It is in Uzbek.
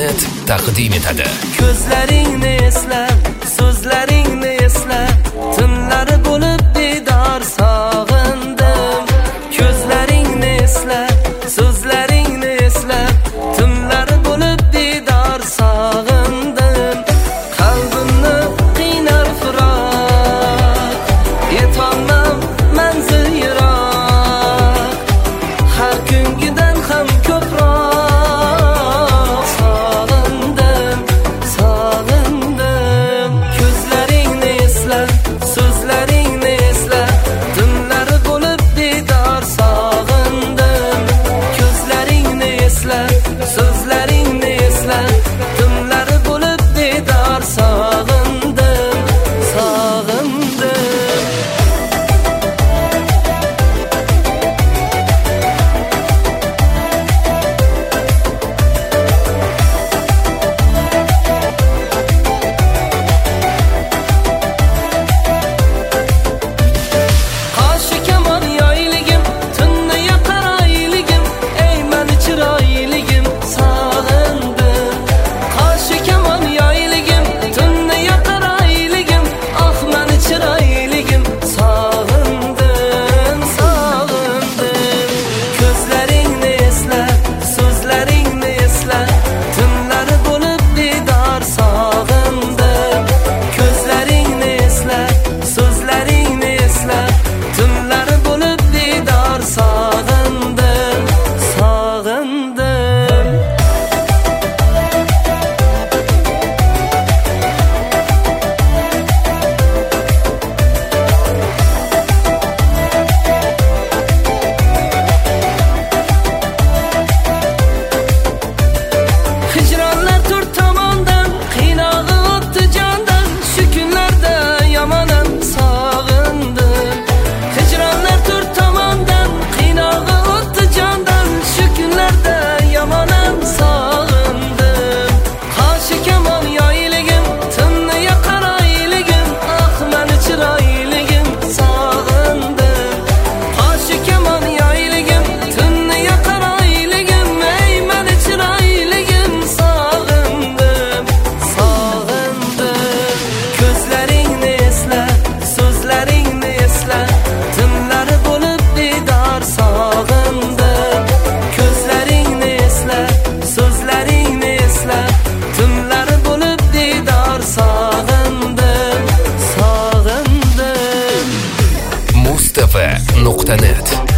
nuqta.net taqdim etadi. Ko'zlaringni eslab, so'zlaringni eslab, tunlari bo'lib didor sog'indim. Ko'zlaringni eslab, so'zlaringni eslab, tunlari bo'lib didor sog'indim. Qalbimni qiynar firoq, yetolmam manzil yiroq. Har kungidan ham ko'proq sog'indim, sog'indim. Ko'zlaringni eslab, so'zlaringni eslab, tunlari bo'lib didor sog'indim. Ko'zlaringni eslab, so'zlaringni eslab, tunlari bo'lib didor sog'indim, sog'indim. Qoshi kamon yoyligim, tunni yoqar oyligim, ey meni chiroyligim, sog'indim. Qoshi kamon yoyligim, tunni yoqar oyligim, ah meni chiroyligim, sog'indim, sog'indim. Ko'zlaringni eslab, so'zlaringni eslab, tunlari bo'lib didor sog'indim. Ko'zlaringni eslab, so'zlaringni eslab, tunlari bo'lib didor sog'indim, sog'indim. Hijronlar tur tomondan, qiynog'i o'tdi jondan, shu kunlarda yomonam sog'indim. Hijronlar tur tomondan, qiynog'i o'tdi jondan, shu kunlarda yomonam sog'indim. Qoshi kamon yoyligim, tunni yoqar oyligim, ah meni chiroyligim, sog'indim. Qoshi kamon yoyligim, tunni yoqar oyligim, ey meni chiroyligim, sog'indim, sog'indim. Ko'zlaringni eslab, so'zlaringni eslab, tunlari bo'lib didor sog'indim. Ko'zlaringni eslab, so'zlaringni eslab, tunlari bo'lib didor sog'indim, sog'indim. Mustafa.net